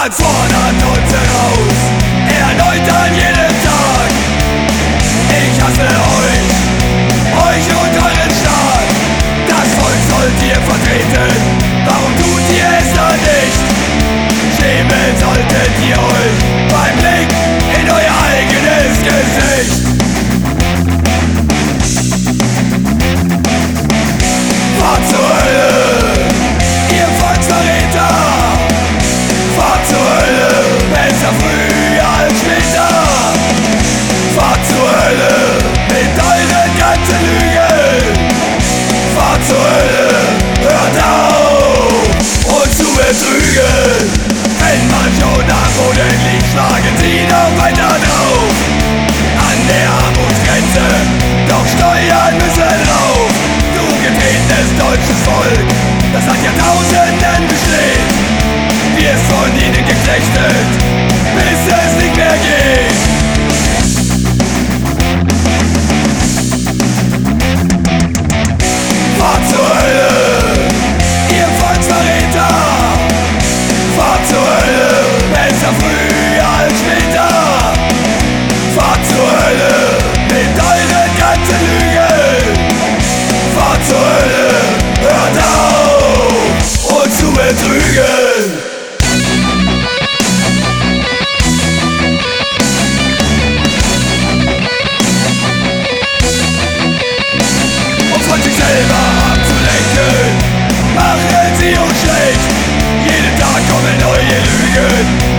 Staat fordert uns heraus, erneut an jedem Tag. Ich hasse euch und euren Staat. Das Volk sollt ihr vertreten, warum tut ihr es dann nicht? Schämen solltet ihr euch beim Blick in euer eigenes Gesicht. Fahrt zur Hölle, ihr Volksverräter! Fahrt zur Hölle, besser früher als später! Fahrt zur Hölle mit euren ganzen Lügen! Fahrt zur Hölle, hört auf, uns zu betrügen! Wenn man schon am Boden liegt, schlagen sie noch weiter drauf! An der Armutsgrenze, doch Steuern müssen rauf! Du getretenes deutsches Volk, das seit Jahrtausenden besteht, wirst von ihnen geknechtet, bis es nicht mehr geht. Fahrt zur Hölle, ihr Volksverräter! Fahrt zur Hölle, besser früher als später! Fahrt zur Hölle mit euren ganzen Lügen! Fahrt zur Hölle, hört auf, uns zu betrügen! Um von sich selber abzulenken, machen sie uns schlecht. Jeden Tag kommen neue Lügen,